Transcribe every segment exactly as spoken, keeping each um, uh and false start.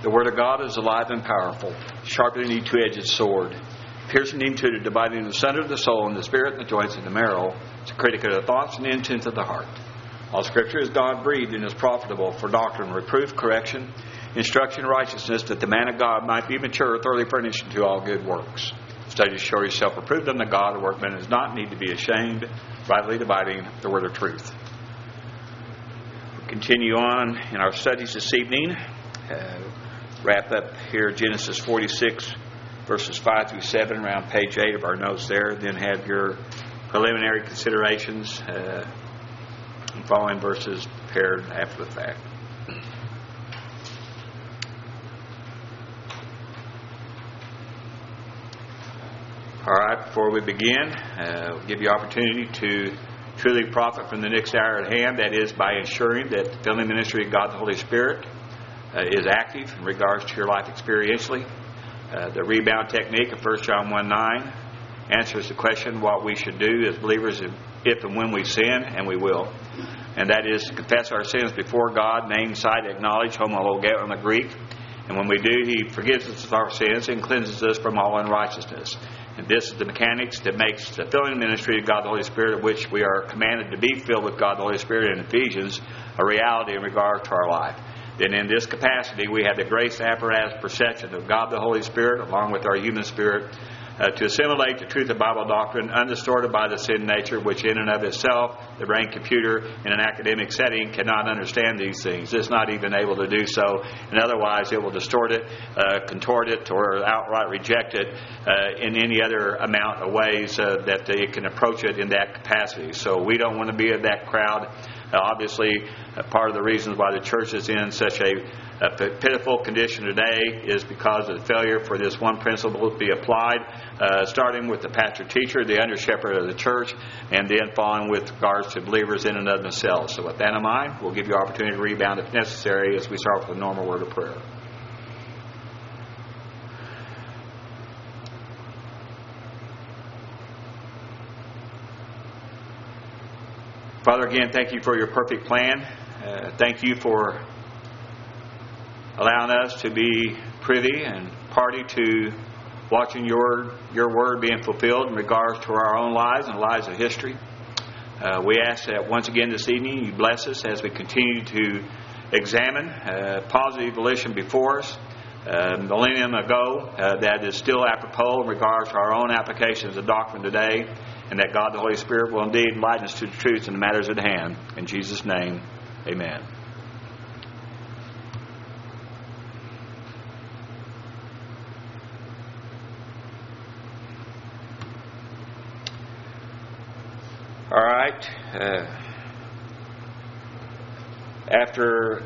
The Word of God is alive and powerful, sharper than any two-edged sword, piercing into the dividing asunder of the soul and the spirit and the joints and the marrow, to critic of the thoughts and the intents of the heart. All Scripture is God-breathed and is profitable for doctrine, reproof, correction, instruction, righteousness, that the man of God might be mature, thoroughly furnished unto all good works. Study to show yourself approved unto God, a workman does not need to be ashamed, rightly dividing the word of truth. We'll continue on in our studies this evening. Uh, wrap up here Genesis forty-six, verses five through seven, around page eight of our notes there. Then have your preliminary considerations uh, and following verses prepared after the fact. All right, before we begin, uh, we'll give you opportunity to truly profit from the next hour at hand. That is by ensuring that the filling ministry of God the Holy Spirit uh, is active in regards to your life experientially. Uh, the rebound technique of First John one nine answers the question what we should do as believers if, if and when we sin, and we will. And that is to confess our sins before God, name, sight, acknowledge, homologe on the Greek. And when we do, He forgives us of our sins and cleanses us from all unrighteousness. And this is the mechanics that makes the filling ministry of God the Holy Spirit, of which we are commanded to be filled with God the Holy Spirit in Ephesians, a reality in regard to our life. Then in this capacity, we have the grace apparatus perception of God the Holy Spirit, along with our human spirit, uh, to assimilate the truth of Bible doctrine undistorted by the sin nature, which in and of itself, the brain computer in an academic setting cannot understand these things. It's not even able to do so, and otherwise it will distort it, uh, contort it, or outright reject it uh, in any other amount of ways uh, that it can approach it in that capacity. So we don't want to be of that crowd. Uh, obviously, uh, part of the reasons why the church is in such a, a pitiful condition today is because of the failure for this one principle to be applied, uh, starting with the pastor-teacher, the under-shepherd of the church, and then following with regards to believers in and of themselves. So with that in mind, we'll give you opportunity to rebound if necessary as we start with a normal word of prayer. Father, again, thank you for your perfect plan. Uh, thank you for allowing us to be privy and party to watching your your word being fulfilled in regards to our own lives and the lives of history. Uh, we ask that once again this evening you bless us as we continue to examine uh, positive volition before us, a millennium ago, uh, that is still apropos in regards to our own applications of doctrine today, and that God the Holy Spirit will indeed enlighten us to the truth in the matters at hand. In Jesus' name, amen. All right. Uh, after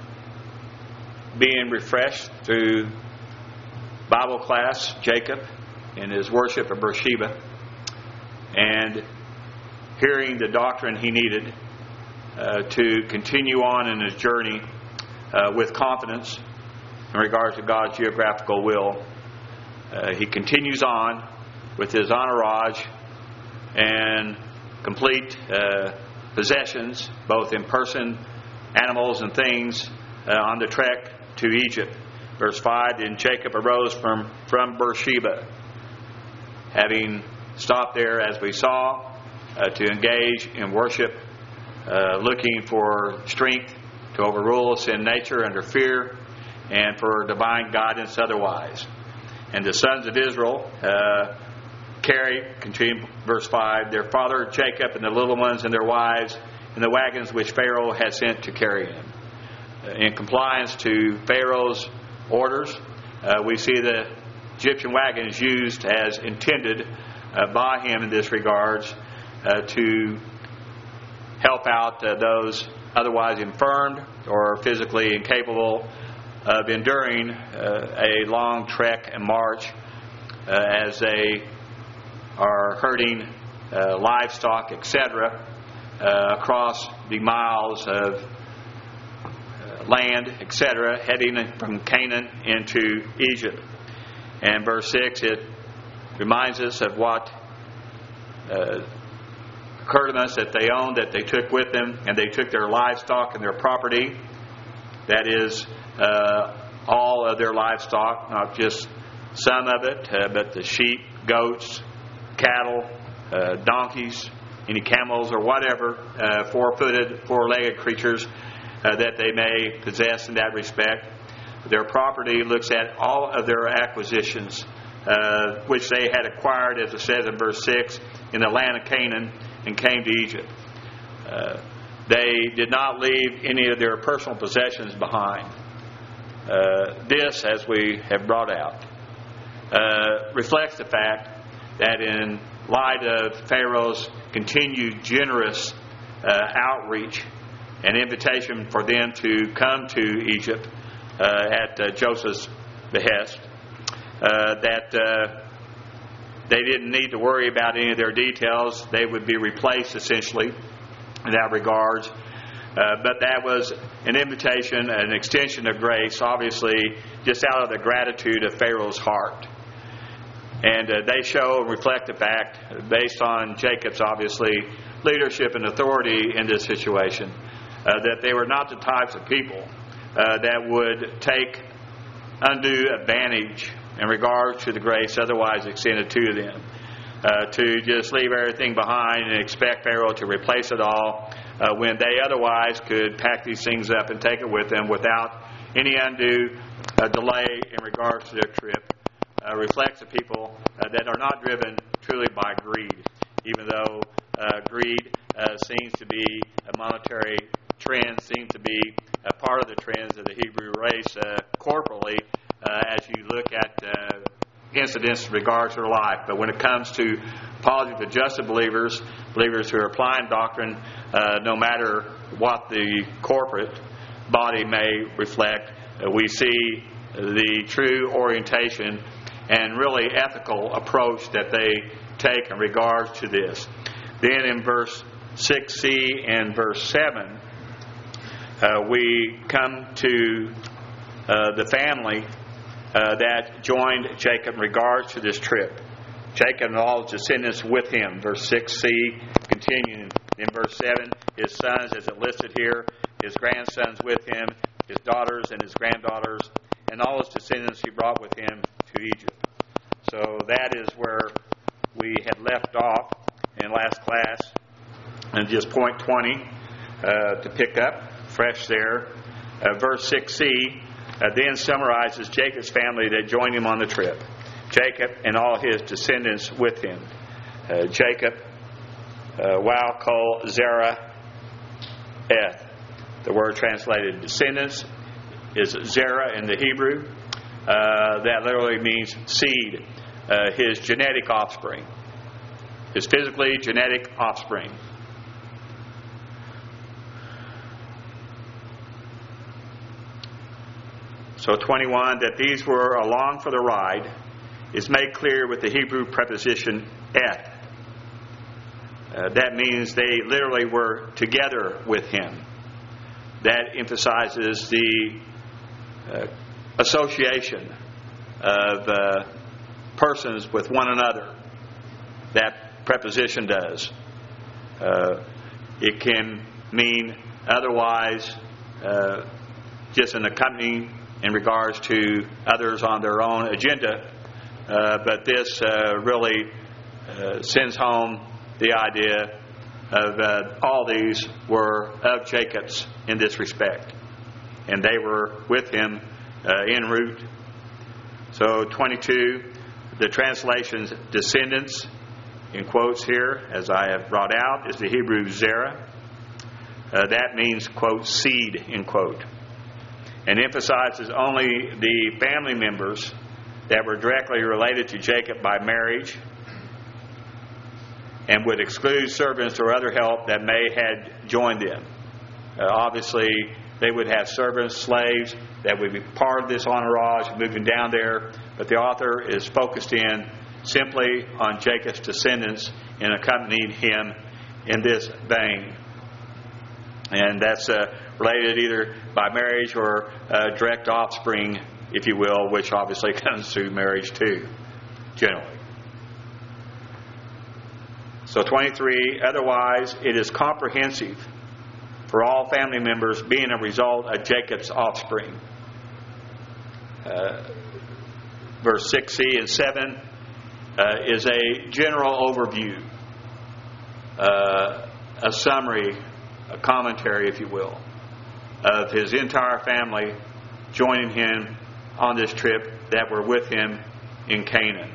being refreshed through Bible class, Jacob in his worship of Beersheba, and hearing the doctrine he needed uh, to continue on in his journey uh, with confidence in regards to God's geographical will, uh, he continues on with his entourage and complete uh, possessions, both in person, animals, and things, uh, on the trek to Egypt. Verse five, then Jacob arose from, from Beersheba, having stopped there, as we saw, uh, to engage in worship, uh, looking for strength to overrule sin nature under fear, and for divine guidance otherwise. And the sons of Israel uh, carried, continue verse five, their father Jacob and the little ones and their wives in the wagons which Pharaoh had sent to carry him. In compliance to Pharaoh's orders, uh, we see the Egyptian wagons used as intended uh, by him in this regards uh, to help out uh, those otherwise infirmed or physically incapable of enduring uh, a long trek and march uh, as they are herding uh, livestock, et cetera, uh, across the miles of uh, land, et cetera, heading from Canaan into Egypt. And verse six, it reminds us of what uh, occurred to us that they owned, that they took with them, and they took their livestock and their property, that is, uh, all of their livestock, not just some of it, uh, but the sheep, goats, cattle, uh, donkeys, any camels or whatever, uh, four-footed, four-legged creatures uh, that they may possess in that respect. Their property looks at all of their acquisitions, uh, which they had acquired, as it says in verse six, in the land of Canaan, and came to Egypt. Uh, they did not leave any of their personal possessions behind. Uh, this, as we have brought out, uh, reflects the fact that in light of Pharaoh's continued generous uh, outreach and invitation for them to come to Egypt uh, at uh, Joseph's behest, uh, that uh, they didn't need to worry about any of their details. They would be replaced essentially in that regards. Uh, but that was an invitation, an extension of grace, obviously just out of the gratitude of Pharaoh's heart. And uh, they show and reflect the fact, based on Jacob's, obviously, leadership and authority in this situation, uh, that they were not the types of people uh, that would take undue advantage in regards to the grace otherwise extended to them. Uh, to just leave everything behind and expect Pharaoh to replace it all uh, when they otherwise could pack these things up and take it with them without any undue uh, delay in regards to their trip. Uh, reflects the people uh, that are not driven truly by greed, even though uh, greed uh, seems to be a monetary trend, seems to be a part of the trends of the Hebrew race uh, corporally uh, as you look at uh, incidents in regards to their life. But when it comes to apology for adjusted believers, believers who are applying doctrine, uh, no matter what the corporate body may reflect, uh, we see the true orientation and really ethical approach that they take in regards to this. Then in verse six c and verse seven, uh, we come to uh, the family uh, that joined Jacob in regards to this trip. Jacob and all his descendants with him. Verse six c, continuing in verse seven, his sons, as it listed here, his grandsons with him, his daughters and his granddaughters, and all his descendants he brought with him to Egypt. So that is where we had left off in last class. And just point twenty uh, to pick up, fresh there. Uh, verse six c uh, then summarizes Jacob's family that joined him on the trip. Jacob and all his descendants with him. Uh, Jacob, uh, Wal Kol Zerah Eth. The word translated descendants is Zerah in the Hebrew. Uh, that literally means seed. Uh, his genetic offspring. His physically genetic offspring. So twenty-one, that these were along for the ride is made clear with the Hebrew preposition eth. Uh, that means they literally were together with him. That emphasizes the uh, association of uh, persons with one another. That preposition does. Uh, it can mean otherwise uh, just an accompanying in regards to others on their own agenda, uh, but this uh, really uh, sends home the idea of uh, all these were of Jacob's in this respect, and they were with him uh, en route. So twenty-two, the translation's descendants, in quotes here, as I have brought out, is the Hebrew Zerah. Uh, that means, quote, seed, in quote, and emphasizes only the family members that were directly related to Jacob by marriage, and would exclude servants or other help that may have joined them. Uh, obviously, they would have servants, slaves, that would be part of this entourage moving down there, but the author is focused in simply on Jacob's descendants and accompanied him in this vein. And that's uh, related either by marriage or uh, direct offspring, if you will, which obviously comes through marriage too, generally. So twenty-three, otherwise it is comprehensive for all family members being a result of Jacob's offspring. uh, verse six c and seven uh, is a general overview, uh, a summary, a commentary, if you will, of his entire family joining him on this trip that were with him in Canaan.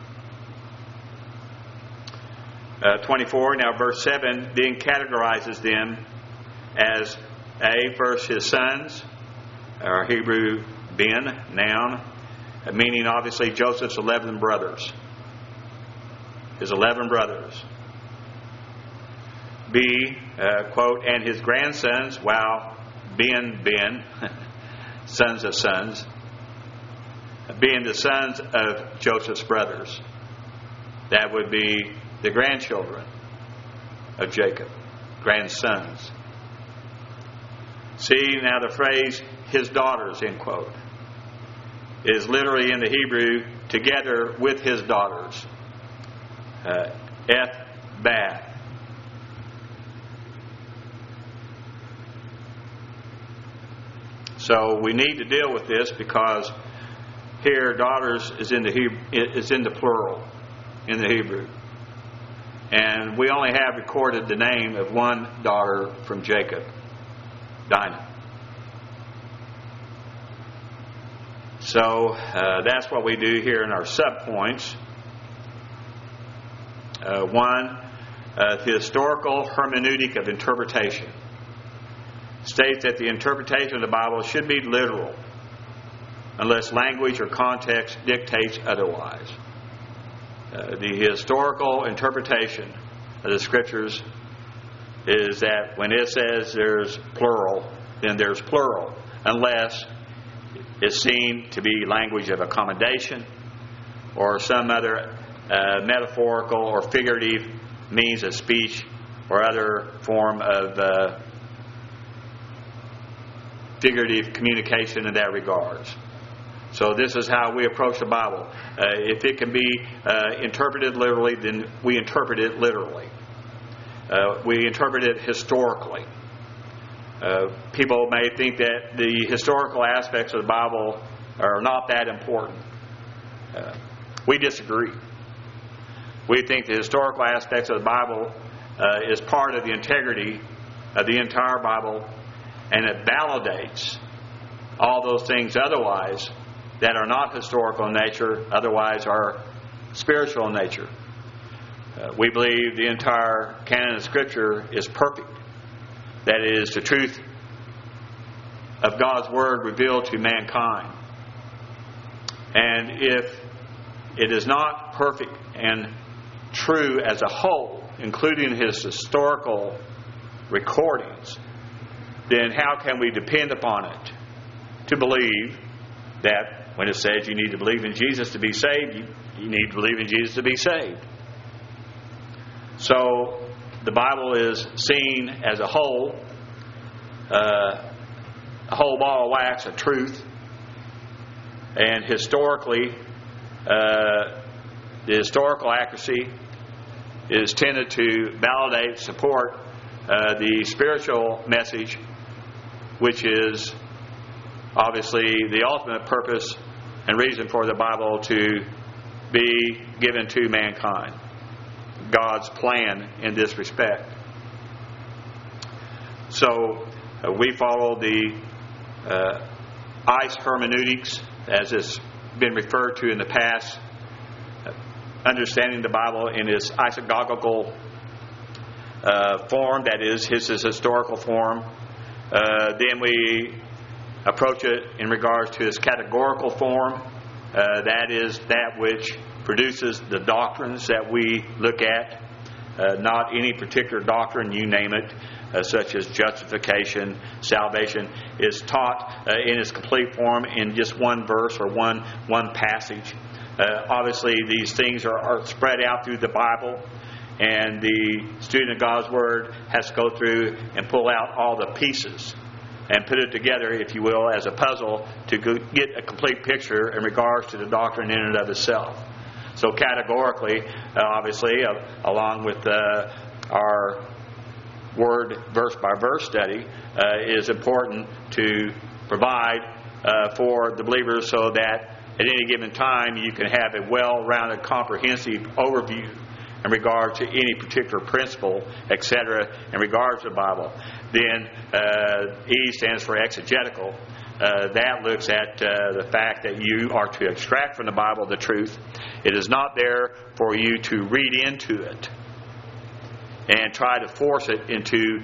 Uh, twenty-four, now verse seven then categorizes them as A, first his sons, or Hebrew Ben, noun, meaning obviously Joseph's eleven brothers. His eleven brothers. B, uh, quote, and his grandsons, while Ben, Ben, sons of sons, being the sons of Joseph's brothers. That would be the grandchildren of Jacob, grandsons. See, now the phrase, his daughters, end quote, is literally in the Hebrew, together with his daughters. Uh, Eth Bath. So we need to deal with this because here daughters is in the Hebrew, is in the plural in the Hebrew. And we only have recorded the name of one daughter from Jacob, Dinah. So uh, that's what we do here in our subpoints. Uh, one, uh, the historical hermeneutic of interpretation states that the interpretation of the Bible should be literal unless language or context dictates otherwise. Uh, the historical interpretation of the Scriptures is that when it says there's plural, then there's plural, unless it's seen to be language of accommodation or some other uh, metaphorical or figurative means of speech or other form of uh, figurative communication in that regards. So this is how we approach the Bible. Uh, if it can be uh, interpreted literally, then we interpret it literally. Uh, we interpret it historically. Uh, people may think that the historical aspects of the Bible are not that important. Uh, we disagree. We think the historical aspects of the Bible uh, is part of the integrity of the entire Bible, and it validates all those things otherwise that are not historical in nature, otherwise are spiritual in nature. Uh, we believe the entire canon of Scripture is perfect. That is the truth of God's Word revealed to mankind. And if it is not perfect and true as a whole, including His historical recordings, then how can we depend upon it to believe that when it says you need to believe in Jesus to be saved, you, you need to believe in Jesus to be saved? So the Bible is seen as a whole, uh, a whole ball of wax of truth, and historically, uh, the historical accuracy is tended to validate, support uh, the spiritual message, which is obviously the ultimate purpose and reason for the Bible to be given to mankind. God's plan in this respect. So uh, we follow the uh, I C E hermeneutics, as it's been referred to in the past, uh, understanding the Bible in its isagogical uh, form, that is, his, his historical form. Uh, then we approach it in regards to its categorical form. Uh, that is that which produces the doctrines that we look at. Uh, not any particular doctrine, you name it, uh, such as justification, salvation, is taught uh, in its complete form in just one verse or one one passage. Uh, obviously, these things are, are spread out through the Bible, and the student of God's Word has to go through and pull out all the pieces and put it together, if you will, as a puzzle to get a complete picture in regards to the doctrine in and of itself. So categorically, uh, obviously, uh, along with uh, our word verse-by-verse study, uh, is important to provide uh, for the believers so that at any given time you can have a well-rounded, comprehensive overview in regard to any particular principle, et cetera, in regard to the Bible. Then uh, E stands for exegetical. Uh, that looks at uh, the fact that you are to extract from the Bible the truth. It is not there for you to read into it and try to force it into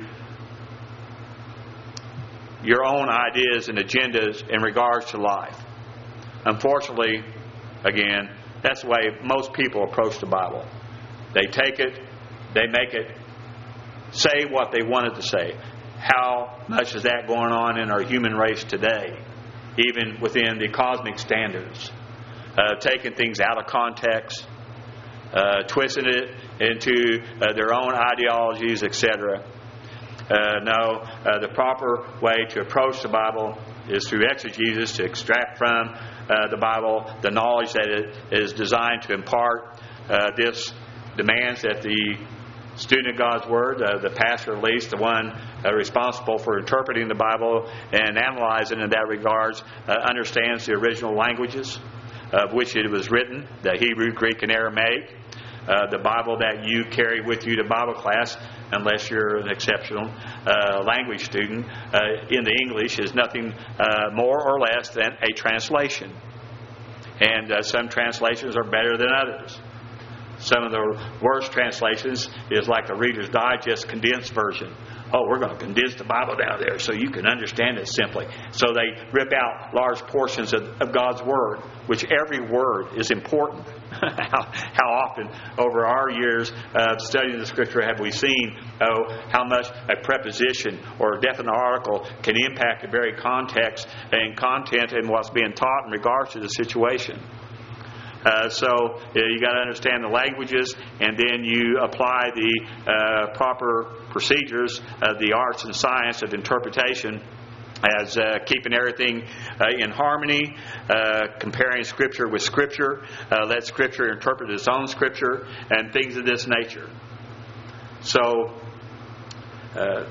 your own ideas and agendas in regards to life. Unfortunately, again, that's the way most people approach the Bible. They take it, they make it say what they want it to say. How much is that going on in our human race today, even within the cosmic standards? Uh, taking things out of context, uh, twisting it into uh, their own ideologies, et cetera. Uh, no, uh, the proper way to approach the Bible is through exegesis, to extract from uh, the Bible the knowledge that it is designed to impart. Uh, this demands that the student of God's Word, uh, the pastor at least, the one uh, responsible for interpreting the Bible and analyzing in that regards, uh, understands the original languages of which it was written, the Hebrew, Greek, and Aramaic. Uh, the Bible that you carry with you to Bible class, unless you're an exceptional uh, language student, uh, in the English is nothing uh, more or less than a translation. And uh, some translations are better than others. Some of the worst translations is like the Reader's Digest condensed version. Oh, we're going to condense the Bible down there so you can understand it simply. So they rip out large portions of, of God's Word, which every word is important. how, how often over our years of studying the Scripture have we seen oh, how much a preposition or a definite article can impact the very context and content and what's being taught in regards to the situation. Uh, so uh, you got to understand the languages, and then you apply the uh, proper procedures of the arts and science of interpretation, as uh, keeping everything uh, in harmony, uh, comparing Scripture with Scripture, uh, let Scripture interpret its own Scripture, and things of this nature. So, uh,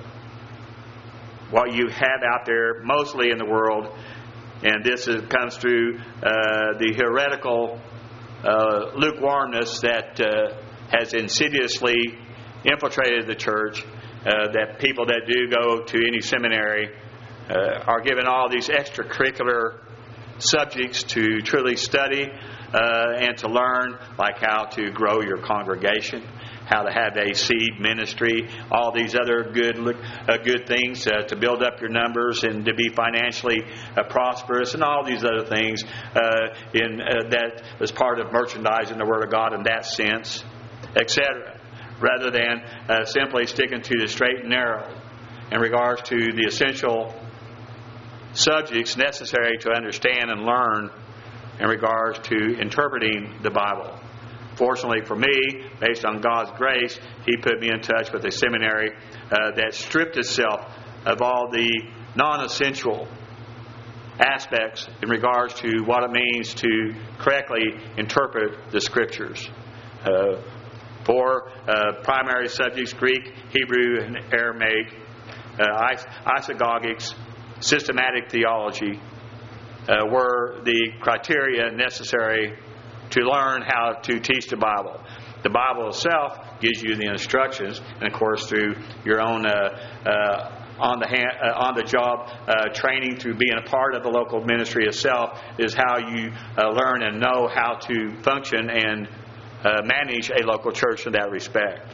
what you have out there mostly in the world, and this is, comes through uh, the heretical uh, lukewarmness that uh, has insidiously infiltrated the church, uh, that people that do go to any seminary Uh, are given all these extracurricular subjects to truly study uh, and to learn, like how to grow your congregation, how to have a seed ministry, all these other good uh, good things uh, to build up your numbers and to be financially uh, prosperous, and all these other things uh, in uh, that is part of merchandising the Word of God in that sense, et cetera, rather than uh, simply sticking to the straight and narrow in regards to the essential subjects necessary to understand and learn in regards to interpreting the Bible. Fortunately for me, based on God's grace, He put me in touch with a seminary uh, that stripped itself of all the non-essential aspects in regards to what it means to correctly interpret the Scriptures. Uh, four uh, primary subjects: Greek, Hebrew, and Aramaic, uh, is- isagogics, systematic theology, uh, were the criteria necessary to learn how to teach the Bible. The Bible itself gives you the instructions, and of course through your own uh, uh, on the hand, uh, on the job uh, training through being a part of the local ministry itself is how you uh, learn and know how to function and uh, manage a local church in that respect.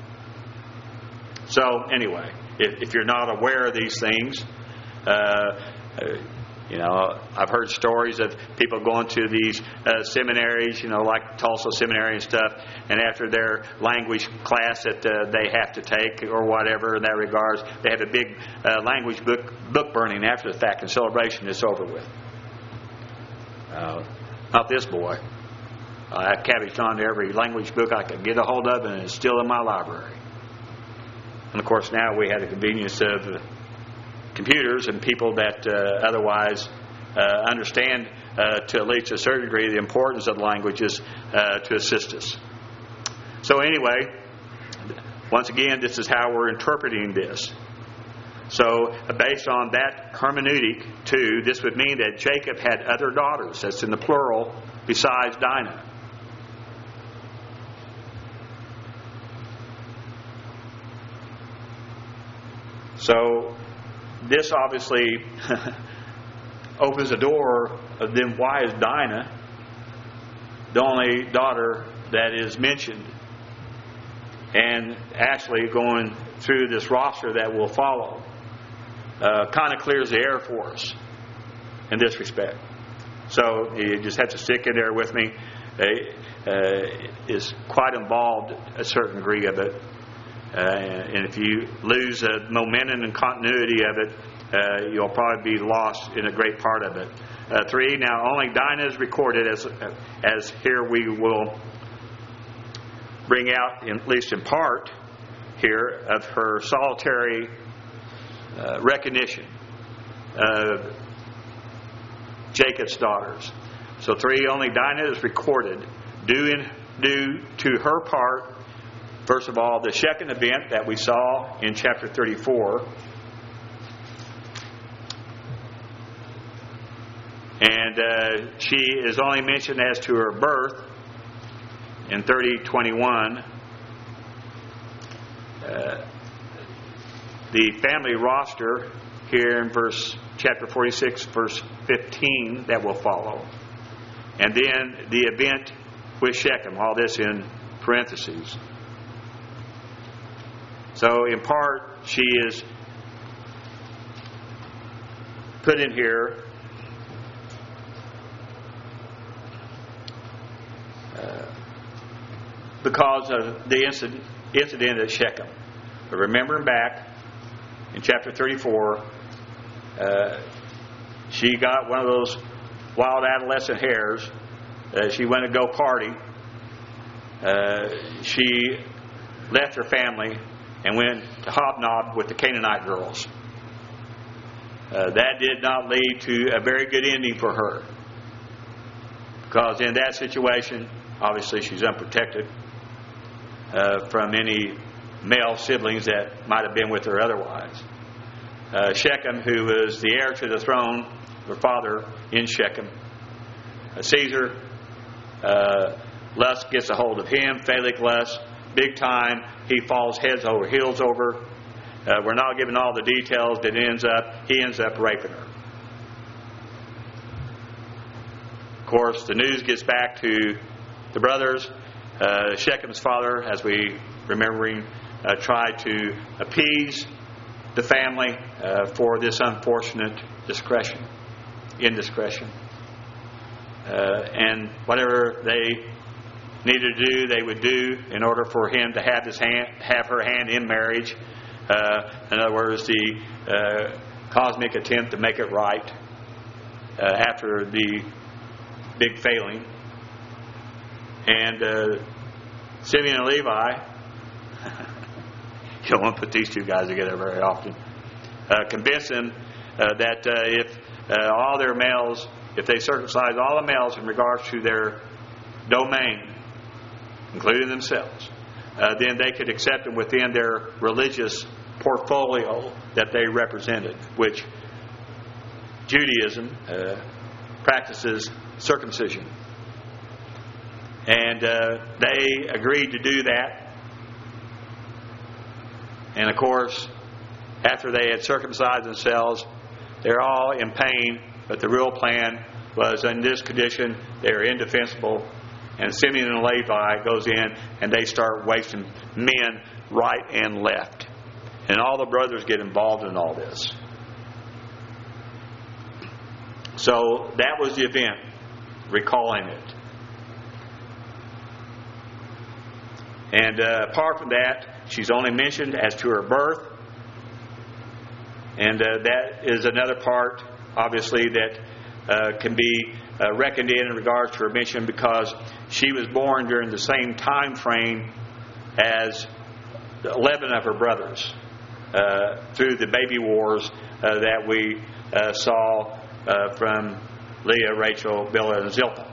So anyway, if, if you're not aware of these things, Uh, uh, you know, I've heard stories of people going to these uh, seminaries, you know, like Tulsa Seminary and stuff, and after their language class that uh, they have to take or whatever in that regards, they have a big uh, language book book burning after the fact, and celebration is over with. Uh, not this boy. I have cabbaged onto every language book I could get a hold of, and it's still in my library. And of course, now we have the convenience of Uh, computers and people that uh, otherwise uh, understand uh, to at least a certain degree the importance of languages uh, to assist us. So anyway, once again, this is how we're interpreting this. So, based on that hermeneutic, too, this would mean that Jacob had other daughters. That's in the plural, besides Dinah. So, this obviously opens the door of then why is Dinah the only daughter that is mentioned? And actually going through this roster that will follow uh, kind of clears the air for us in this respect. So you just have to stick in there with me. Uh, is quite involved a certain degree of it. Uh, and if you lose the momentum and continuity of it, uh, you'll probably be lost in a great part of it. Uh, three, now only Dinah is recorded as, as here we will bring out, in, at least in part here, of her solitary uh, recognition of Jacob's daughters. So three, only Dinah is recorded due, in, due to her part, first of all, the Shechem event that we saw in chapter thirty-four. And uh, she is only mentioned as to her birth in thirty twenty-one. Uh, the family roster here in verse chapter forty-six, verse fifteen, that will follow. And then the event with Shechem, all this in parentheses. So in part, she is put in here uh, because of the incident, incident at Shechem. But remembering back in chapter thirty-four, uh, she got one of those wild adolescent hairs. Uh, she went to go party. Uh, she left her family and went to hobnob with the Canaanite girls. Uh, that did not lead to a very good ending for her. Because in that situation, obviously she's unprotected uh, from any male siblings that might have been with her otherwise. Uh, Shechem, who was the heir to the throne, her father in Shechem. Uh, Caesar, uh, lust gets a hold of him. Phallic lust, big time. He falls heads over heels over. Uh, we're not given all the details. That ends up, he ends up raping her. Of course, the news gets back to the brothers. Uh, Shechem's father, as we remembering, uh, tried to appease the family uh, for this unfortunate discretion, indiscretion. Uh, and whatever they needed to do, they would do in order for him to have his hand, have her hand in marriage. Uh, in other words, the uh, cosmic attempt to make it right uh, after the big failing. And uh, Simeon and Levi, you don't want to put these two guys together very often, uh, convince them uh, that uh, if uh, all their males, if they circumcise all the males in regards to their domain, including themselves, uh, then they could accept them within their religious portfolio that they represented, which Judaism uh, practices circumcision. And uh, they agreed to do that. And of course, after they had circumcised themselves, they're all in pain, but the real plan was in this condition, they're indefensible. And Simeon and Levi goes in and they start wasting men right and left. And all the brothers get involved in all this. So that was the event, recalling it. And uh, apart from that, she's only mentioned as to her birth. And uh, that is another part, obviously, that uh, can be uh, reckoned in in regards to her mention, because she was born during the same time frame as eleven of her brothers uh, through the baby wars uh, that we uh, saw uh, from Leah, Rachel, Bilhah, and Zilpah.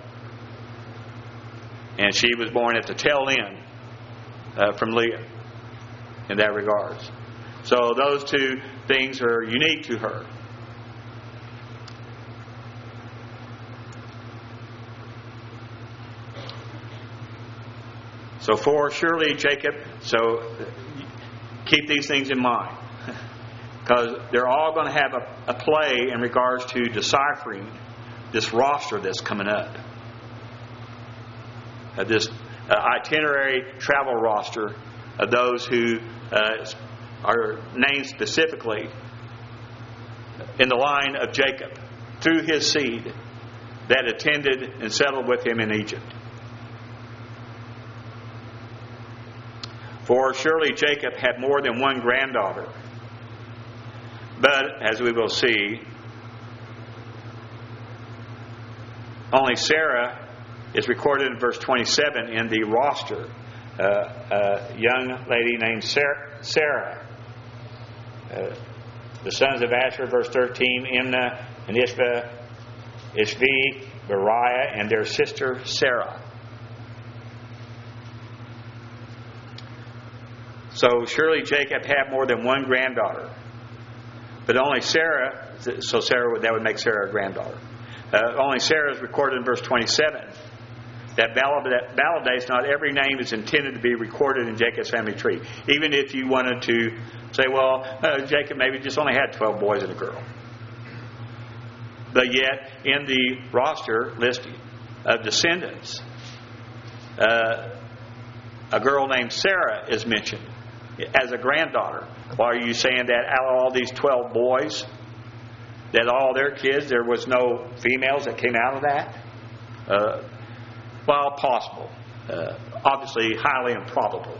And she was born at the tail end uh, from Leah in that regards. So those two things are unique to her. So for surely Jacob, so keep these things in mind. Because they're all going to have a, a play in regards to deciphering this roster that's coming up. Uh, this uh, itinerary travel roster of those who uh, are named specifically in the line of Jacob through his seed that attended and settled with him in Egypt. For surely Jacob had more than one granddaughter. But, as we will see, only Sarah is recorded in verse twenty-seven in the roster. Uh, a young lady named Sarah. Sarah. Uh, the sons of Asher, verse thirteen, Imnah and Ishva, Ishvi, Beriah, and their sister Sarah. So surely Jacob had more than one granddaughter. But only Sarah, so Sarah, that would make Sarah a granddaughter. Uh, only Sarah is recorded in verse twenty-seven. That validates not every name is intended to be recorded in Jacob's family tree. Even if you wanted to say, well, uh, Jacob maybe just only had twelve boys and a girl. But yet, in the roster listing of descendants, uh, a girl named Sarah is mentioned as a granddaughter. Why are you saying that out of all these twelve boys, that all their kids, there was no females that came out of that? Uh, well, possible. Uh, obviously, highly improbable.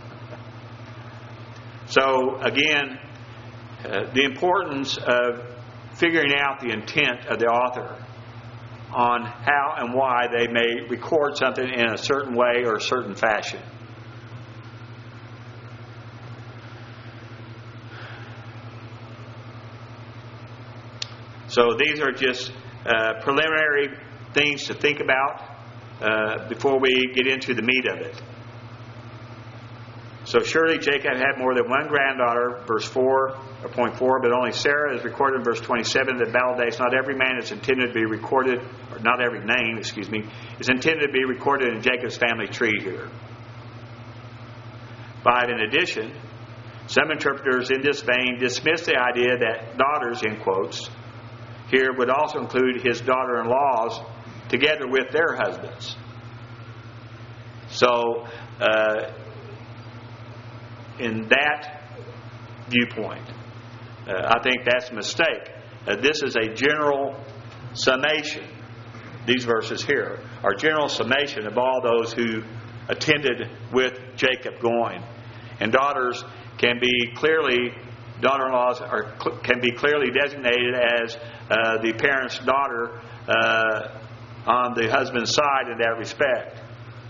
So, again, uh, the importance of figuring out the intent of the author on how and why they may record something in a certain way or a certain fashion. So these are just uh, preliminary things to think about uh, before we get into the meat of it. So surely Jacob had more than one granddaughter, verse four, or point four, but only Sarah is recorded in verse twenty-seven. That validates not every man is intended to be recorded, or not every name, excuse me, is intended to be recorded in Jacob's family tree here. Five, in addition, some interpreters in this vein dismiss the idea that daughters, in quotes, here would also include his daughter-in-laws together with their husbands. So, uh, in that viewpoint, uh, I think that's a mistake. Uh, this is a general summation. These verses here are general summation of all those who attended with Jacob going. And daughters can be clearly, daughter-in-laws are, can be clearly designated as uh, the parent's daughter uh, on the husband's side in that respect.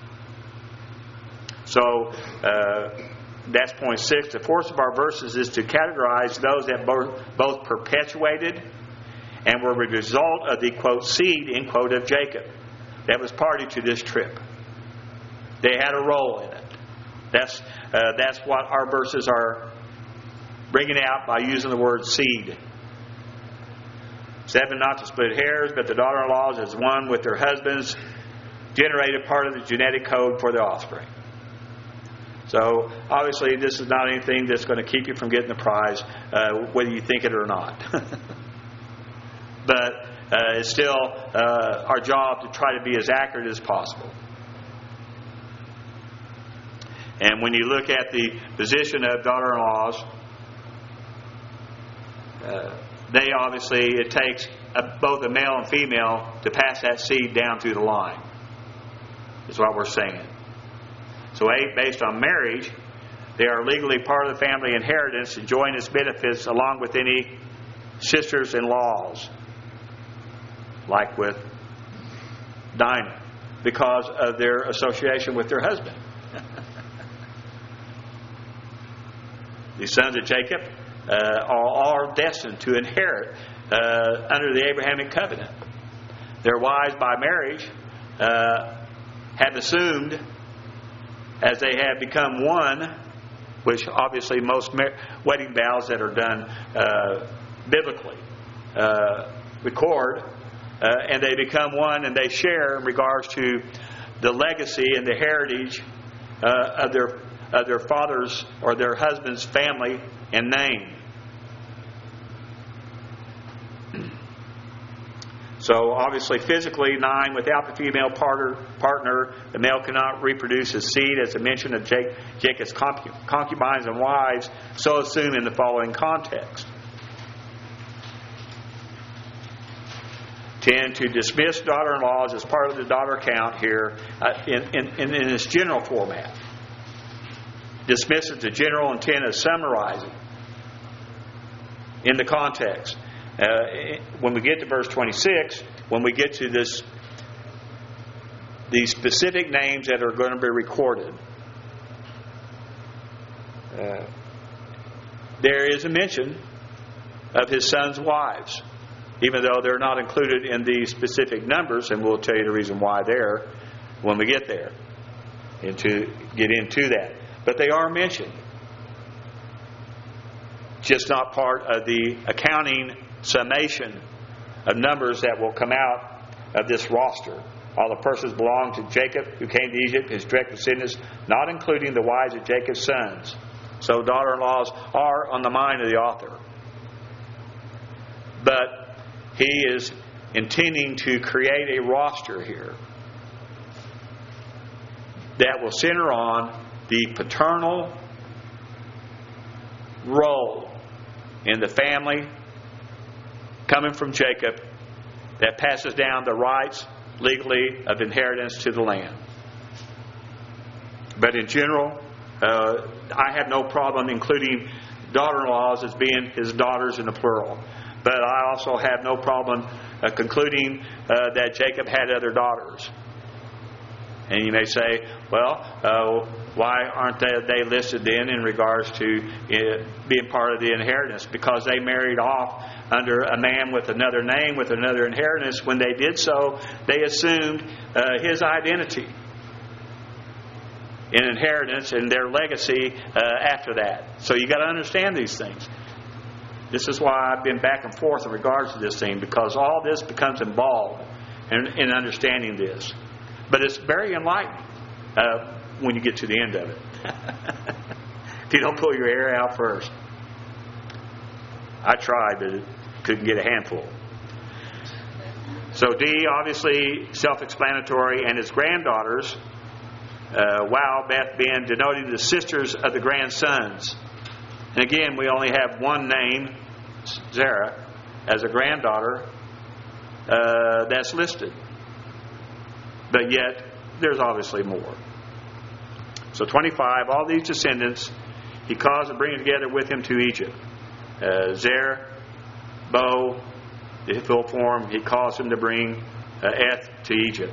So, uh, that's point six. The force of our verses is to categorize those that both, both perpetuated and were the result of the, quote, seed, end quote, of Jacob that was party to this trip. They had a role in it. That's, uh, that's what our verses are bringing out by using the word seed. Seven, not to split hairs, but the daughter-in-laws as one with their husbands generated part of the genetic code for their offspring. So, obviously, this is not anything that's going to keep you from getting the prize, uh, whether you think it or not. But uh, it's still uh, our job to try to be as accurate as possible. And when you look at the position of daughter-in-laws, uh, they obviously, it takes a, both a male and female to pass that seed down through the line. Is what we're saying. So eight, based on marriage, they are legally part of the family inheritance, enjoying its benefits along with any sisters-in-laws, like with Dinah, because of their association with their husband. The sons of Jacob uh, are all destined to inherit uh, under the Abrahamic covenant. Their wives by marriage uh, have assumed, as they have become one which obviously most wedding vows that are done uh, biblically uh, record, uh, and they become one, and they share in regards to the legacy and the heritage uh, of their of their father's or their husband's family and name. So obviously, physically, nine, without the female partner, partner, the male cannot reproduce his seed, as I mentioned of Jacob's concubines and wives, so assumed in the following context. Ten, to dismiss daughter-in-laws as part of the daughter count here uh, in, in, in its general format. Dismisses the general intent of summarizing in the context. Uh, when we get to verse twenty-six, when we get to this, these specific names that are going to be recorded, uh, there is a mention of his son's wives, even though they're not included in these specific numbers, and we'll tell you the reason why there when we get there, into get into that. But they are mentioned, just not part of the accounting summation of numbers that will come out of this roster. All the persons belong to Jacob who came to Egypt, his direct descendants, not including the wives of Jacob's sons. So daughter-in-laws are on the mind of the author. But he is intending to create a roster here that will center on the paternal role in the family coming from Jacob that passes down the rights legally of inheritance to the land. But in general, uh, I have no problem including daughter-in-laws as being his daughters in the plural. But I also have no problem uh, concluding uh, that Jacob had other daughters. And you may say, well, uh, why aren't they, they listed then in regards to uh, being part of the inheritance? Because they married off under a man with another name, with another inheritance. When they did so, they assumed uh, his identity in inheritance and their legacy uh, after that. So you got to understand these things. This is why I've been back and forth in regards to this thing, because all this becomes involved in, in understanding this. But it's very enlightening uh, when you get to the end of it. If you don't pull your hair out first. I tried, but couldn't get a handful. So D, obviously self-explanatory, and his granddaughters, uh, Wow, Beth, Ben, denoting the sisters of the grandsons. And again, we only have one name, Zerah, as a granddaughter uh, that's listed. But yet, there's obviously more. So twenty-five, all these descendants he caused to bring together with him to Egypt. Uh, Zer, Bo, the full form, he caused him to bring uh, Eth to Egypt.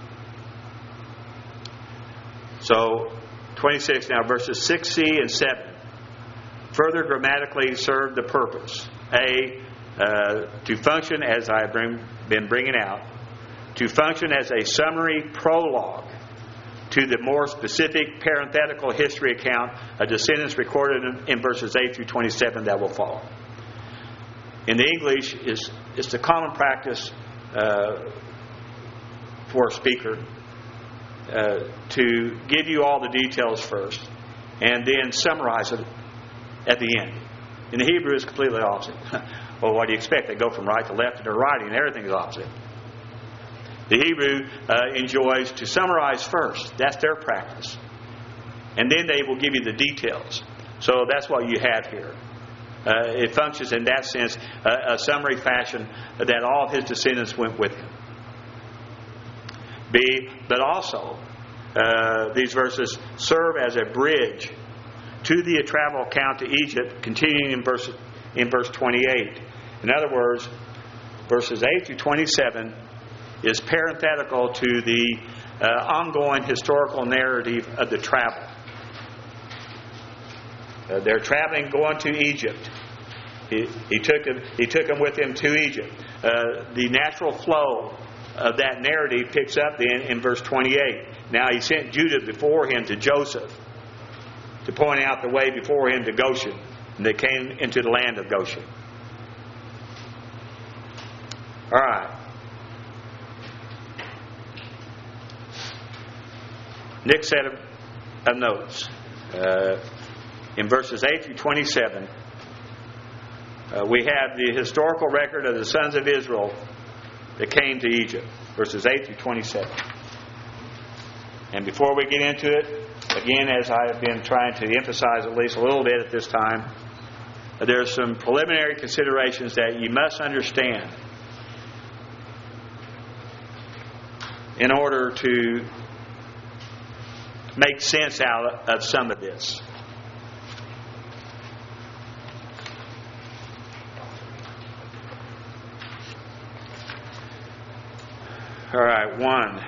So, twenty-six now, verses six C and seven. Further grammatically serve the purpose. A, uh, to function, as I have bring, been bringing out, to function as a summary prologue to the more specific parenthetical history account of descendants recorded in, in verses eight through twenty-seven that will follow. In the English, it's, it's the common practice uh, for a speaker uh, to give you all the details first and then summarize it at the end. In the Hebrew, it's completely opposite. Well, what do you expect? They go from right to left and to right, and everything is opposite. The Hebrew uh, enjoys to summarize first. That's their practice. And then they will give you the details. So that's what you have here. Uh, it functions in that sense, uh, a summary fashion that all of his descendants went with him. B, but also, uh, these verses serve as a bridge to the travel account to Egypt, continuing in verse, in verse twenty-eight. In other words, verses eight through twenty-seven is parenthetical to the uh, ongoing historical narrative of the travel. Uh, they're traveling, going to Egypt. He, he took them, he took them with him to Egypt. Uh, the natural flow of that narrative picks up then in verse twenty-eight. Now he sent Judah before him to Joseph. to point out the way before him to Goshen. And they came into the land of Goshen. All right. Next set of, of notes. Uh, in verses eight through twenty-seven, uh, we have the historical record of the sons of Israel that came to Egypt. Verses eight through twenty-seven. And before we get into it, again, as I have been trying to emphasize at least a little bit at this time, there are some preliminary considerations that you must understand in order to make sense out of some of this. All right, one.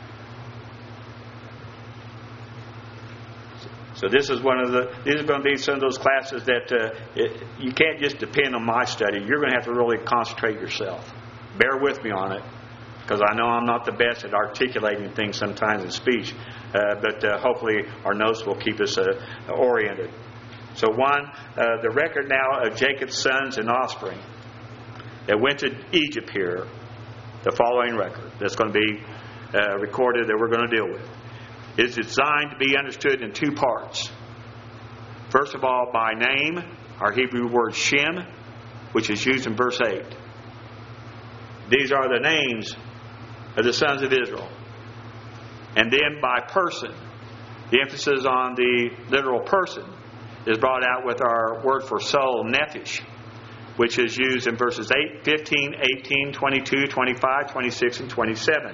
So this is one of the. These are going to be some of those classes that uh, it, you can't just depend on my study. You're going to have to really concentrate yourself. Bear with me on it, because I know I'm not the best at articulating things sometimes in speech. Uh, but uh, hopefully our notes will keep us uh, oriented. So one, uh, the record now of Jacob's sons and offspring that went to Egypt here. The following record that's going to be uh, recorded that we're going to deal with is designed to be understood in two parts. First of all, by name, our Hebrew word Shem, which is used in verse eight. These are the names of the sons of Israel. And then by person, the emphasis on the literal person is brought out with our word for soul, nephesh, which is used in verses eight, fifteen, eighteen, twenty-two, twenty-five, twenty-six, and twenty-seven.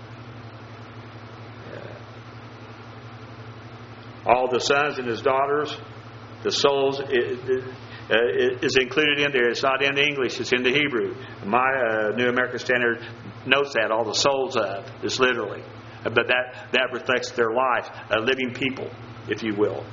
All the sons and his daughters, the souls is included in there. It's not in the English, it's in the Hebrew. My uh, New American Standard notes that, all the souls of, is literally. But that, that reflects their life, uh, living people, if you will.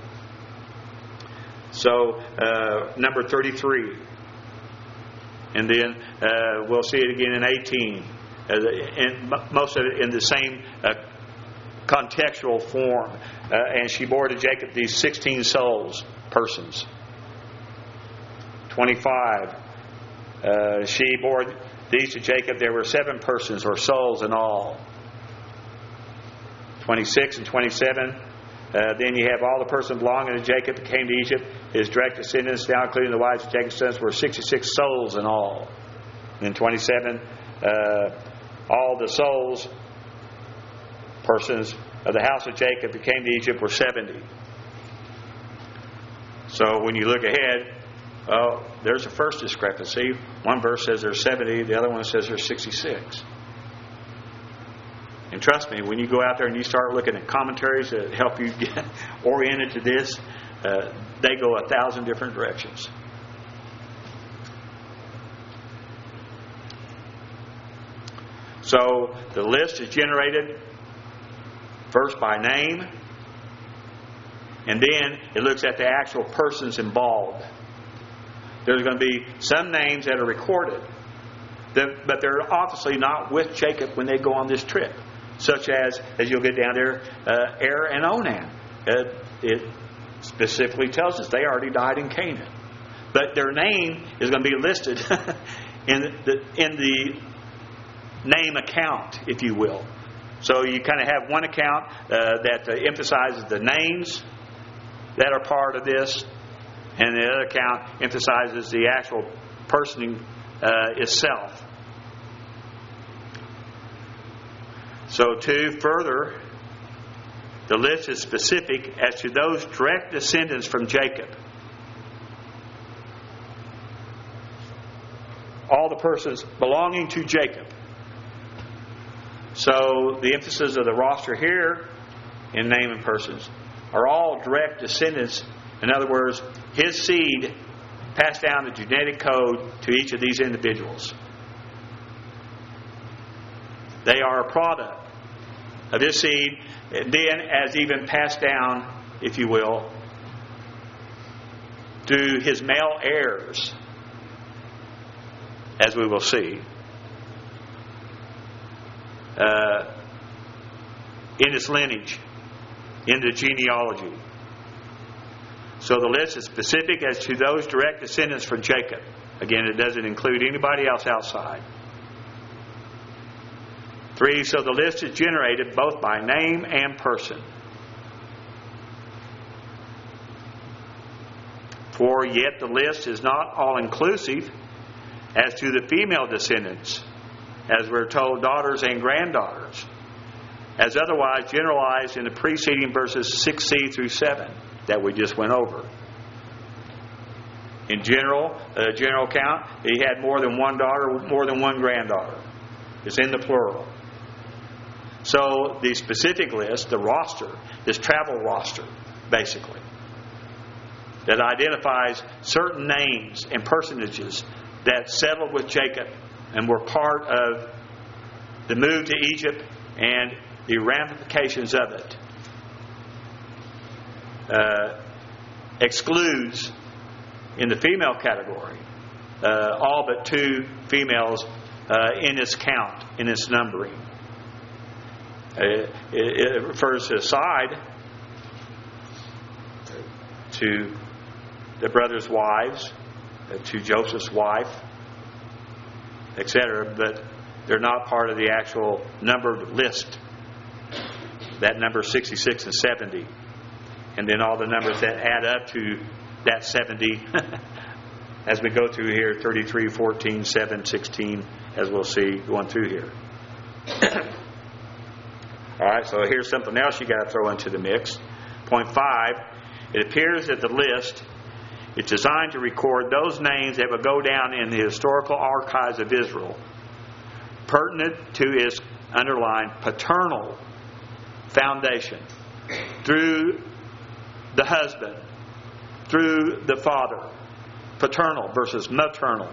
So, uh, number thirty-three. And then uh, we'll see it again in eighteen. Uh, and most of it in the same uh, contextual form. Uh, and she bore to Jacob these sixteen souls, persons. twenty-five. Uh, she bore these to Jacob. There were seven persons or souls in all. twenty-six and twenty-seven. Uh, then you have all the persons belonging to Jacob that came to Egypt. His direct descendants, now including the wives of Jacob's sons, were sixty-six souls in all. And then twenty-seven, uh, all the souls, persons of the house of Jacob that came to Egypt were seventy. So when you look ahead, oh, there's a first discrepancy. One verse says there's seventy, the other one says there's sixty-six. And trust me, when you go out there and you start looking at commentaries that help you get oriented to this, uh, they go a thousand different directions. So the list is generated first by name, and then it looks at the actual persons involved. There's going to be some names that are recorded, that, but they're obviously not with Jacob when they go on this trip. Such as, as you'll get down there, uh, Er and Onan. Uh, it specifically tells us they already died in Canaan. But their name is going to be listed in the in the name account, if you will. So you kind of have one account uh, that uh, emphasizes the names that are part of this, and the other account emphasizes the actual person uh, itself. So, two, further, the list is specific as to those direct descendants from Jacob. All the persons belonging to Jacob. So, the emphasis of the roster here in name and persons are all direct descendants. In other words, his seed passed down the genetic code to each of these individuals. They are a product of his seed, and then as even passed down, if you will, to his male heirs, as we will see, uh, in his lineage, in the genealogy. So the list is specific as to those direct descendants from Jacob. Again, it doesn't include anybody else outside. Three, so the list is generated both by name and person. Four, yet the list is not all-inclusive as to the female descendants, as we're told daughters and granddaughters, as otherwise generalized in the preceding verses six c through seven that we just went over. In general, uh, general count, he had more than one daughter, more than one granddaughter. It's in the plural. So the specific list, the roster, this travel roster, basically, that identifies certain names and personages that settled with Jacob and were part of the move to Egypt and the ramifications of it, uh, excludes, in the female category, uh, all but two females uh, in its count, in its numbering. Uh, it, it refers to aside to the brothers' wives, uh, to Joseph's wife, et cetera, but they're not part of the actual numbered list. That number sixty-six and seventy. And then all the numbers that add up to that seventy as we go through here, thirty-three, fourteen, seven, sixteen, as we'll see going through here. All right, so here's something else you got to throw into the mix. Point five, it appears that the list is designed to record those names that will go down in the historical archives of Israel, pertinent to its underlined paternal foundation, through the husband, through the father. Paternal versus maternal.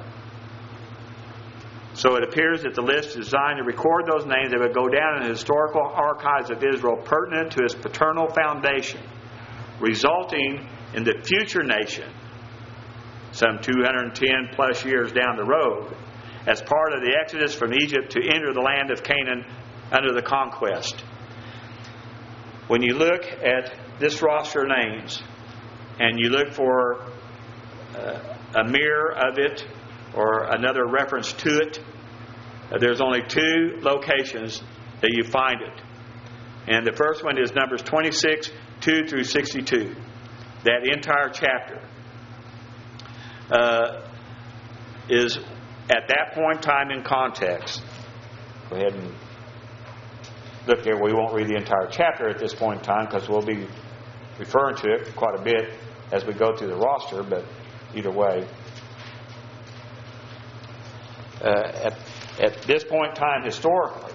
So it appears that the list is designed to record those names that would go down in the historical archives of Israel, pertinent to its paternal foundation, resulting in the future nation, some two hundred ten plus years down the road, as part of the exodus from Egypt to enter the land of Canaan under the conquest. When you look at this roster of names and you look for uh, a mirror of it or another reference to it, uh, there's only two locations that you find it. And the first one is Numbers twenty-six, two through sixty-two. That entire chapter uh, is at that point in time in context. Go ahead and look here. We won't read the entire chapter at this point in time because we'll be referring to it quite a bit as we go through the roster, but either way. Uh, at, at this point in time historically,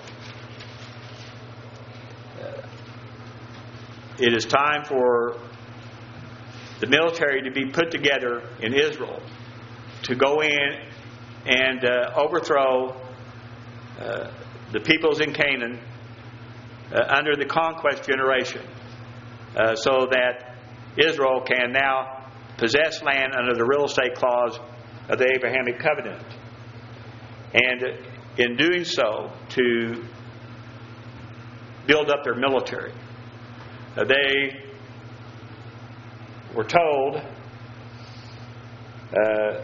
uh, it is time for the military to be put together in Israel to go in and uh, overthrow uh, the peoples in Canaan uh, under the conquest generation, uh, so that Israel can now possess land under the real estate clause of the Abrahamic covenant. And in doing so, to build up their military. Uh, they were told uh,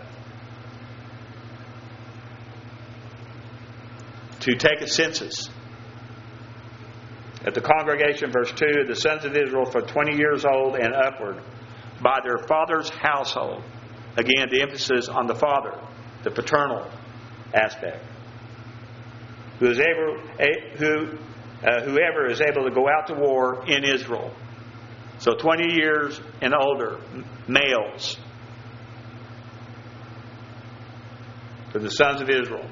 to take a census. At the congregation, verse two, the sons of Israel from twenty years old and upward, by their father's household. Again, the emphasis on the father, the paternal aspect. Who is able, who, uh, whoever is able to go out to war in Israel. So twenty years and older, males. For the sons of Israel.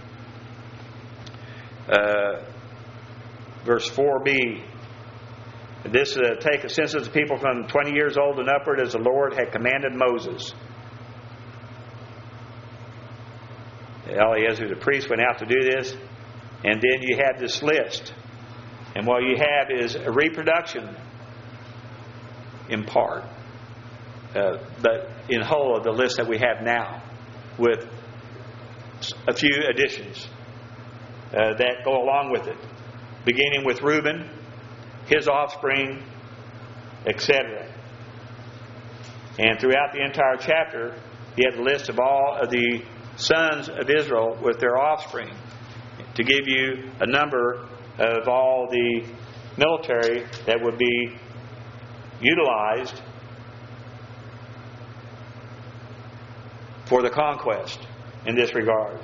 Uh, verse four b. This uh, take a census of people from twenty years old and upward, as the Lord had commanded Moses. Eleazar the priest went out to do this, and then you have this list, and what you have is a reproduction in part, uh, but in whole of the list that we have now, with a few additions uh, that go along with it, beginning with Reuben, his offspring, et cetera. And throughout the entire chapter, he had a list of all of the sons of Israel with their offspring, to give you a number of all the military that would be utilized for the conquest in this regard.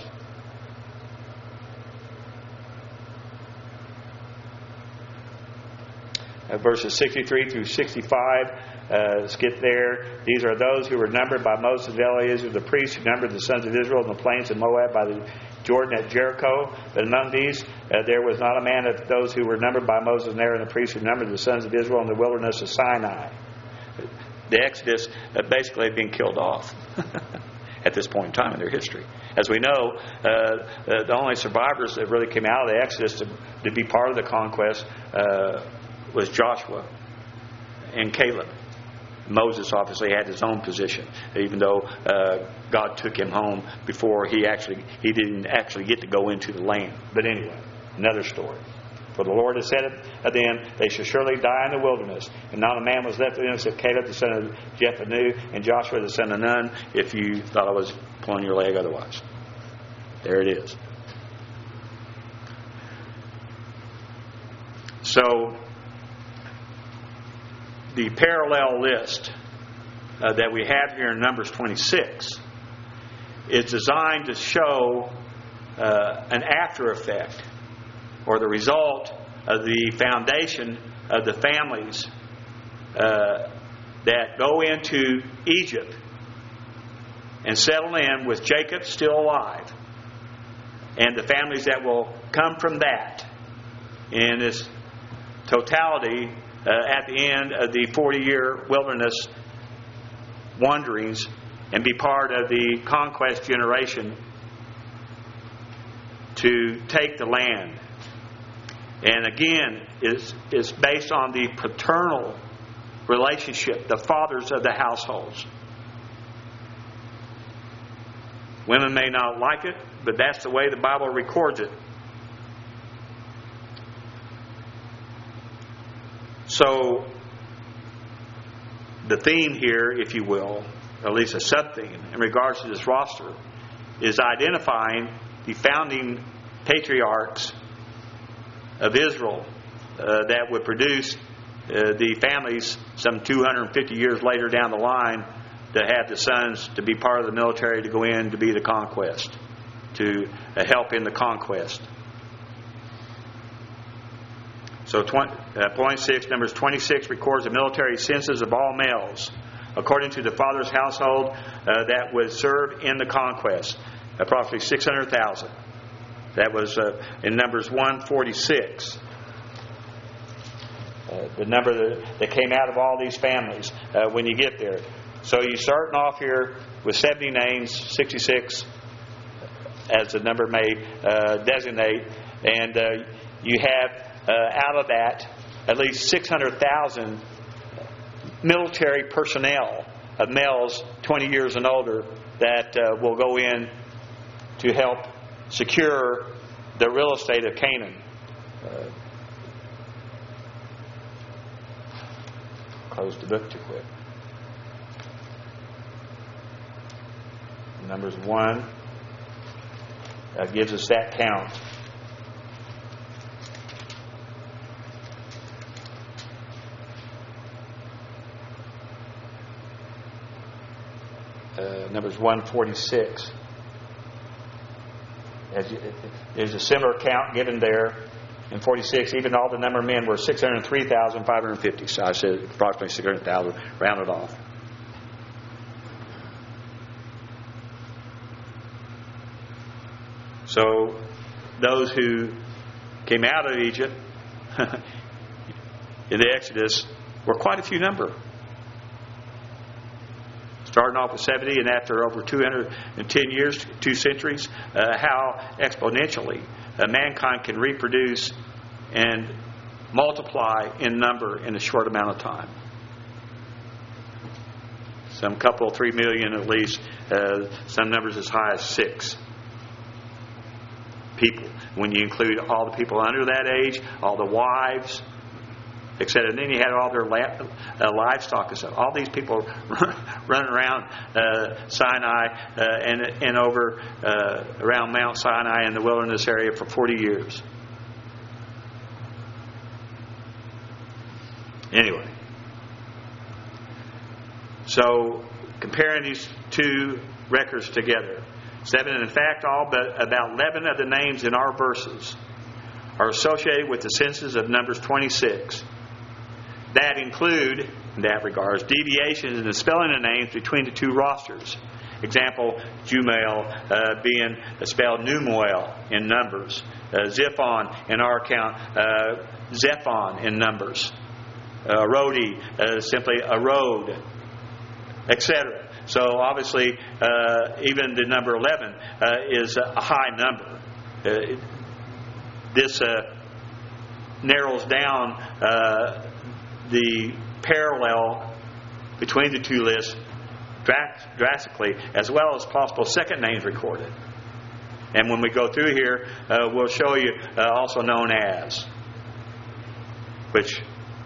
Uh, verses sixty-three through sixty-five, uh, skip there. These are those who were numbered by Moses and Eleazar, the priests, who numbered the sons of Israel in the plains of Moab by the Jordan at Jericho. But among these, uh, there was not a man of those who were numbered by Moses and Aaron, the priests, who numbered the sons of Israel in the wilderness of Sinai. The Exodus uh, basically had been killed off at this point in time in their history. As we know, uh, uh, the only survivors that really came out of the Exodus to, to be part of the conquest uh, was Joshua and Caleb. Moses obviously had his own position, even though uh, God took him home before he actually he didn't actually get to go into the land. But anyway, another story. For the Lord has said of them, they shall surely die in the wilderness, and not a man was left of them except Caleb the son of Jephunneh and Joshua the son of Nun, if you thought I was pulling your leg otherwise. There it is. So, the parallel list uh, that we have here in Numbers twenty-six is designed to show uh, an after effect, or the result of the foundation of the families uh, that go into Egypt and settle in with Jacob still alive, and the families that will come from that in this totality uh, at the end of the forty-year wilderness wanderings and be part of the conquest generation to take the land. And again, is is based on the paternal relationship, the fathers of the households. Women may not like it, but that's the way the Bible records it. So, the theme here, if you will, or at least a sub-theme in regards to this roster, is identifying the founding patriarchs of Israel uh, that would produce uh, the families some two hundred fifty years later down the line to have the sons to be part of the military, to go in to be the conquest, to uh, help in the conquest. So twenty, uh, point six, Numbers twenty-six records the military census of all males according to the father's household uh, that would serve in the conquest, approximately six hundred thousand. That was uh, in Numbers one forty-six. Uh, the number that, that came out of all these families uh, when you get there. So you're starting off here with seventy names, sixty-six as the number may uh, designate. And uh, you have uh, out of that at least six hundred thousand military personnel of males twenty years and older that uh, will go in to help secure the real estate of Canaan. Uh, closed the book too quick. Numbers one uh, gives us that count. Uh, Numbers one forty-six. As you, there's a similar count given there in forty-six. Even all the number of men were six hundred three thousand five hundred fifty. So I said approximately six hundred thousand, rounded off. So those who came out of Egypt in the Exodus were quite a few number. Starting off with seventy, and after over two hundred ten years, two centuries, uh, how exponentially uh, mankind can reproduce and multiply in number in a short amount of time. Some couple, three million at least, uh, some numbers as high as six people. When you include all the people under that age, all the wives, et cetera. And then you had all their la- uh, livestock and stuff. All these people running around uh, Sinai uh, and and over uh, around Mount Sinai in the wilderness area for forty years. Anyway, so comparing these two records together, seven, in fact, all but about eleven of the names in our verses are associated with the census of Numbers twenty-six. That include, in that regards, deviations in the spelling of names between the two rosters. Example, Jumael uh, being spelled Numuel in Numbers. Uh, Ziphon, in our account, uh, Zephon in Numbers. Uh, Rodi, uh, simply a road, et cetera. So obviously, uh, even the number eleven uh, is a high number. Uh, this uh, narrows down uh, the parallel between the two lists drastically, as well as possible second names recorded. And when we go through here, uh, we'll show you uh, also known as, which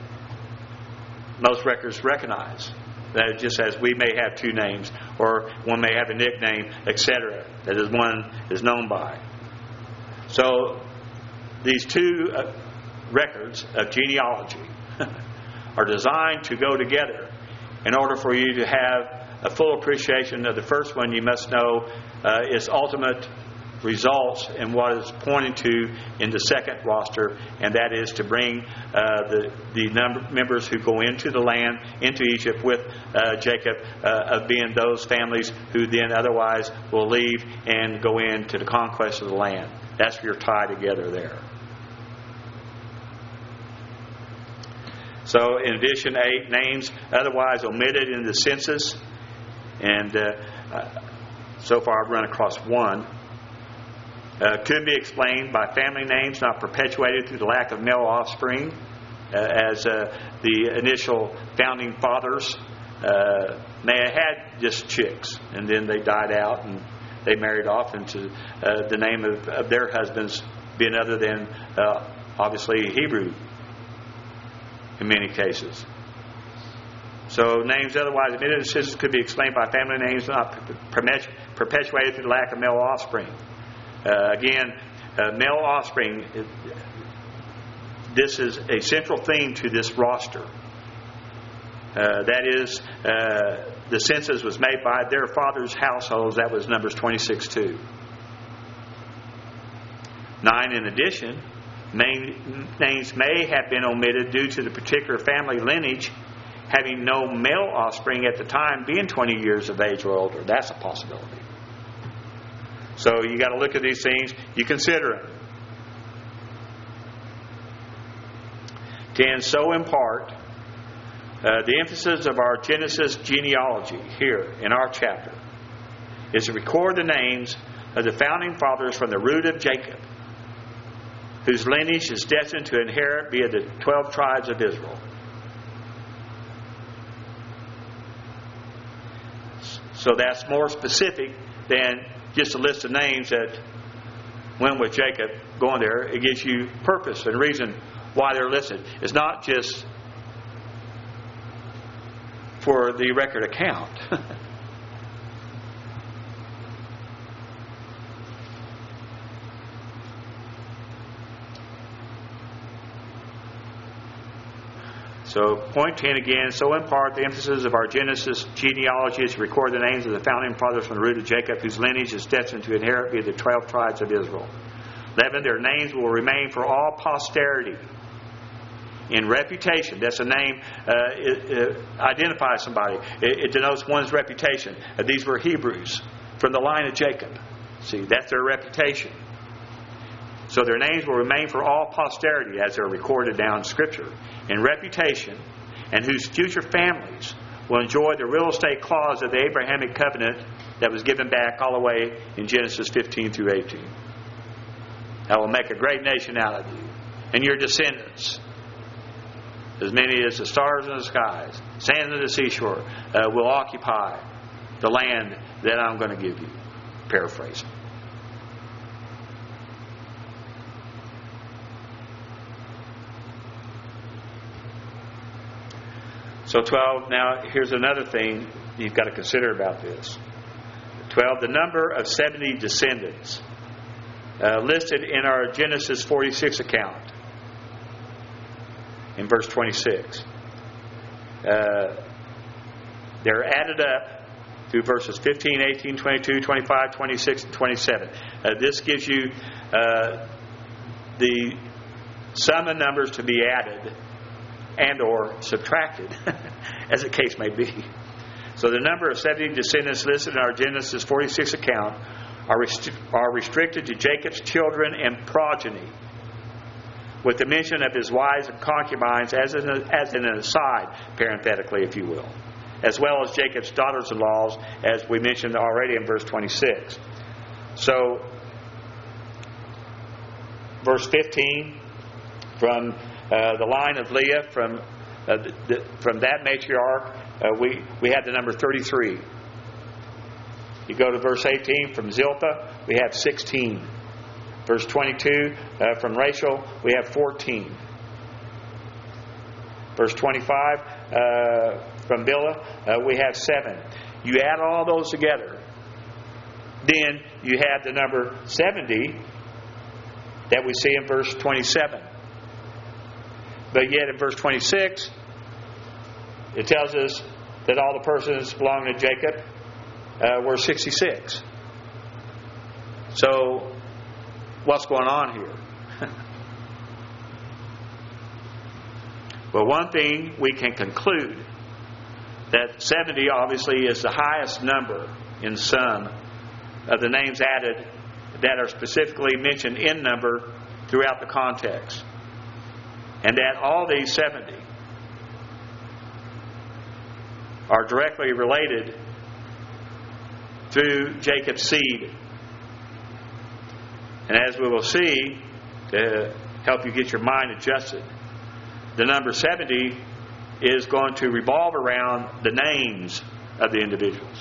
most records recognize. That it just says we may have two names, or one may have a nickname, et cetera. That is one is known by. So these two uh, records of genealogy are designed to go together. In order for you to have a full appreciation of the first one, you must know uh, its ultimate results and what is pointing to in the second roster, and that is to bring uh, the the number members who go into the land, into Egypt with uh, Jacob, uh, of being those families who then otherwise will leave and go into the conquest of the land. That's your tie together there. So in addition, eight names otherwise omitted in the census, and uh, uh, so far I've run across one. Uh, could be explained by family names not perpetuated through the lack of male offspring, uh, as uh, the initial founding fathers uh, may have had just chicks, and then they died out and they married off into uh, the name of, of their husbands being other than uh, obviously Hebrew in many cases. So names otherwise omitted in the census could be explained by family names not perpetuated through the lack of male offspring. Uh, again, uh, male offspring, this is a central theme to this roster. Uh, that is, uh, the census was made by their fathers' households. That was Numbers twenty-six two. Nine, in addition, main, names may have been omitted due to the particular family lineage having no male offspring at the time, being twenty years of age or older. That's a possibility. So you got to look at these things. You consider it. Can so impart uh, the emphasis of our Genesis genealogy here in our chapter is to record the names of the founding fathers from the root of Jacob, whose lineage is destined to inherit via the twelve tribes of Israel. So that's more specific than just a list of names that went with Jacob going there. It gives you purpose and reason why they're listed. It's not just for the record account. So, point ten again. So, in part, the emphasis of our Genesis genealogy is to record the names of the founding fathers from the root of Jacob, whose lineage is destined to inherit via the twelve tribes of Israel. eleven. Their names will remain for all posterity. In reputation, that's a name, uh, it, it identifies somebody. It, it denotes one's reputation. Uh, these were Hebrews from the line of Jacob. See, that's their reputation. So their names will remain for all posterity as they're recorded down in Scripture. In reputation, and whose future families will enjoy the real estate clause of the Abrahamic covenant that was given back all the way in Genesis fifteen through eighteen. I will make a great nation out of you, and your descendants, as many as the stars in the skies, sand of the seashore, uh, will occupy the land that I'm going to give you. Paraphrasing. So twelve, now here's another thing you've got to consider about this. twelve, the number of seventy descendants uh, listed in our Genesis forty-six account in verse twenty-six. Uh, they're added up through verses fifteen, eighteen, twenty-two, twenty-five, twenty-six, and twenty-seven. Uh, this gives you uh, the sum of numbers to be added and or subtracted, as the case may be. So the number of seventy descendants listed in our Genesis forty-six account are, rest- are restricted to Jacob's children and progeny, with the mention of his wives and concubines as an, as an aside, parenthetically, if you will, as well as Jacob's daughters-in-law, as we mentioned already in verse twenty-six. So, verse fifteen, from uh, the line of Leah, from uh, the, the, from that matriarch, uh, we, we have the number thirty-three. You go to verse eighteen, from Zilpah, we have sixteen. Verse twenty-two, uh, from Rachel, we have fourteen. Verse twenty-five, uh, from Bilhah, uh, we have seven. You add all those together, then you have the number seventy that we see in verse twenty-seven. But yet in verse twenty-six, it tells us that all the persons belonging to Jacob uh, were sixty-six. So, what's going on here? Well, one thing we can conclude, that seventy obviously is the highest number in sum of the names added that are specifically mentioned in number throughout the context. And that all these seventy are directly related through Jacob's seed. And as we will see, to help you get your mind adjusted, the number seventy is going to revolve around the names of the individuals.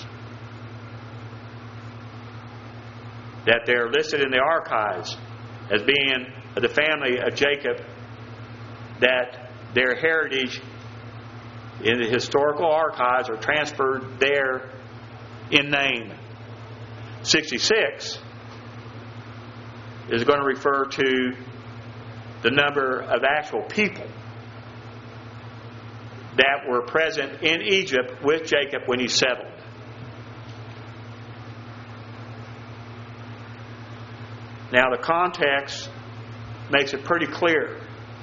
That they're listed in the archives as being the family of Jacob, that their heritage in the historical archives are transferred there in name. sixty-six is going to refer to the number of actual people that were present in Egypt with Jacob when he settled. Now the context makes it pretty clear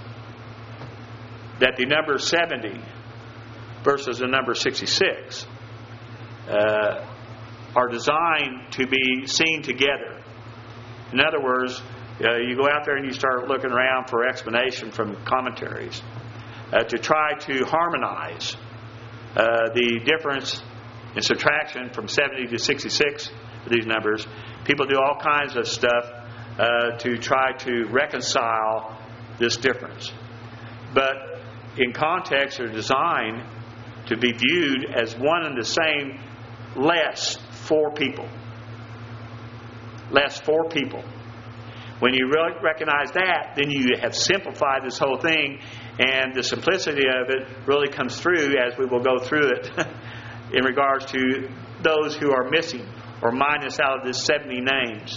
that the number seventy versus the number sixty-six uh, are designed to be seen together. In other words, uh, you go out there and you start looking around for explanation from commentaries uh, to try to harmonize uh, the difference in subtraction from seventy to sixty-six of these numbers. People do all kinds of stuff uh, to try to reconcile this difference. But in context, they're designed to be viewed as one and the same, less four people. Less four people. When you really recognize that, then you have simplified this whole thing, and the simplicity of it really comes through as we will go through it in regards to those who are missing or minus out of this seventy names.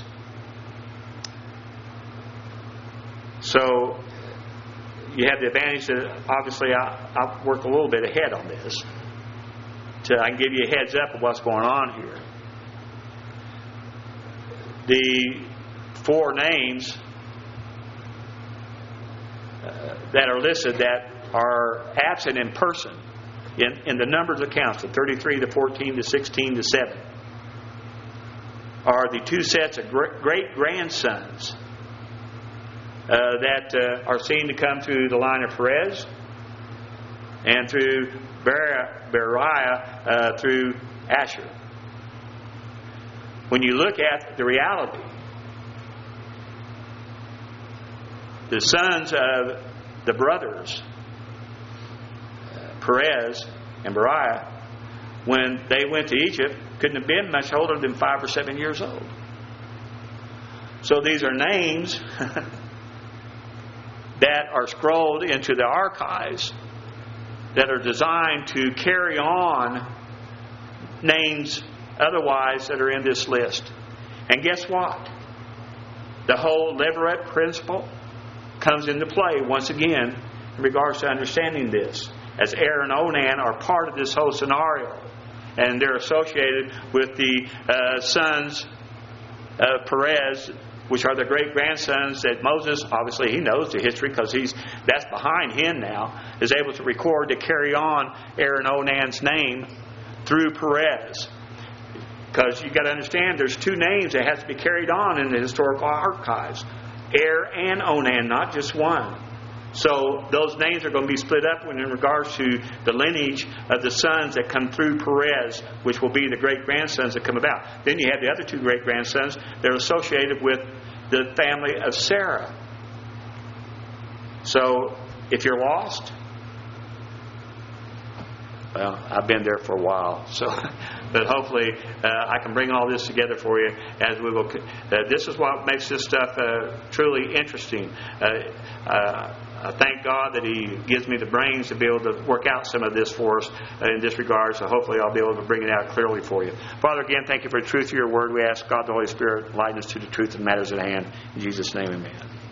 So you have the advantage that obviously I, I'll work a little bit ahead on this, so I can give you a heads up of what's going on here. The four names uh, that are listed that are absent in person in, in the numbers accounts, the thirty-three, the fourteen, the sixteen, the seven, are the two sets of great grandsons uh, that uh, are seen to come through the line of Perez and through Ber- Beriah uh, through Asher. When you look at the reality, the sons of the brothers, Perez and Beriah, when they went to Egypt, couldn't have been much older than five or seven years old. So these are names that are scrolled into the archives that are designed to carry on names otherwise that are in this list. And guess what? The whole Levirate principle comes into play once again in regards to understanding this, as Er and Onan are part of this whole scenario, and they're associated with the uh, sons of Perez, which are the great grandsons that Moses, obviously he knows the history because he's that's behind him now, is able to record to carry on Er and Onan's name through Perez. Because you've got to understand there's two names that have to be carried on in the historical archives. Er and Onan, not just one. So those names are going to be split up when in regards to the lineage of the sons that come through Perez, which will be the great-grandsons that come about. Then you have the other two great-grandsons that are associated with the family of Sarah. So if you're lost, well, I've been there for a while, so but hopefully uh, I can bring all this together for you as we will. Uh, this is what makes this stuff uh, truly interesting. Uh, uh, I thank God that He gives me the brains to be able to work out some of this for us in this regard, so hopefully I'll be able to bring it out clearly for you. Father, again, thank you for the truth of your word. We ask God the Holy Spirit enlighten us to the truth of matters at hand. In Jesus' name, amen.